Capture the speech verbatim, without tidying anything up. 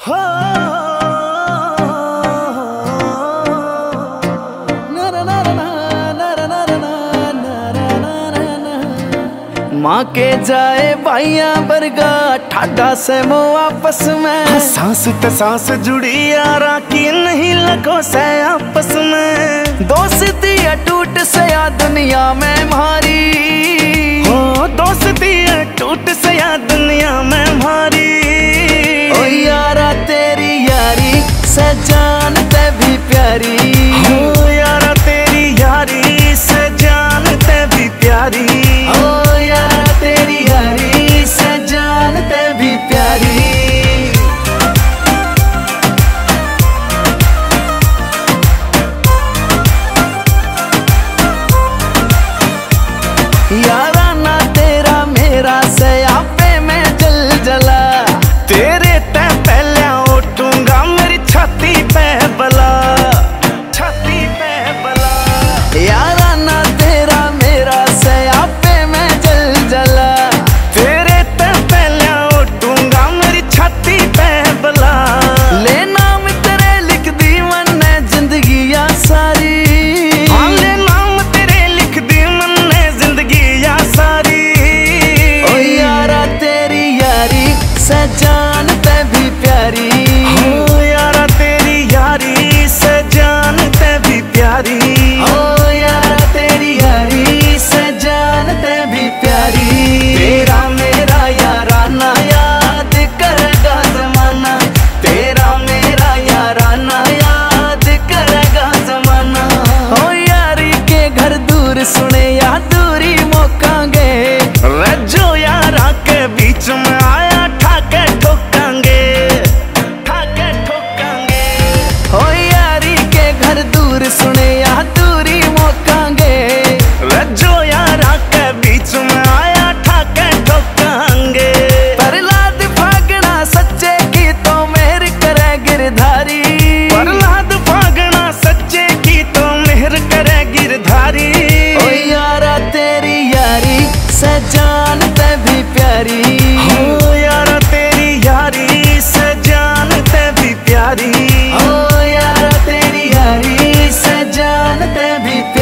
हो माँ के जाए भाइया बरगा ठाडा से मो आपस में सांस ते सांस जुड़ी यारा की नहीं लगो से आपस में दोस्ती टूट से या दुनिया में मारी हो दोस्ती टूट से या दुनिया में मारी ओ यारा तेरी यारी से जानते भी प्यारी हो यारा तेरी यारी से जानते भी प्यारी हो यारा तेरी यारी से जानते भी प्यारी यारा ना तेरा मेरा से आपे में जल जला तेरे ते पहले उठूंगा मेरी छाती पे बला छाती पे बला यारा ना तेरा मेरा से आपे में जल जला तेरे ते पहले उठूंगा मेरी छाती पे बला ले नाम तेरे लिख दी मैंने जिंदगी या सारी हाँ ले नाम तेरे लिख दी मैंने जिंदगी या सारी ओ यारा तेरी यारी से जानते भी प्यारी हो यारा तेरी यारी से जानते भी प्यारी हो यारा तेरी यारी से जानते भी प्यारी तेरा मेरा यारा ना याद करेगा जमाना तेरा मेरा यारा ना याद करेगा जमाना हो यारी के घर दूर सुने या दूरी मौकांगे रज्जो यारा के बीच में आया ठाके ठोकांगे ठाके ठोकांगे हो यारी के घर दूर सुने या दूरी मौकांगे रज्जो यारा के बीच में आया ठाके ठोकांगे प्रहलाद फागना सच्चे की तो मेहर करे गिरधारी प्रहलाद फागना सच्चे की तो मेहर करे गिरधारी ओ यारा तेरी यारी से जानते भी प्यारी हो यारा तेरी यारी से जानते भी प्यारी हो यारा तेरी यारी से जानते भी प्यारी।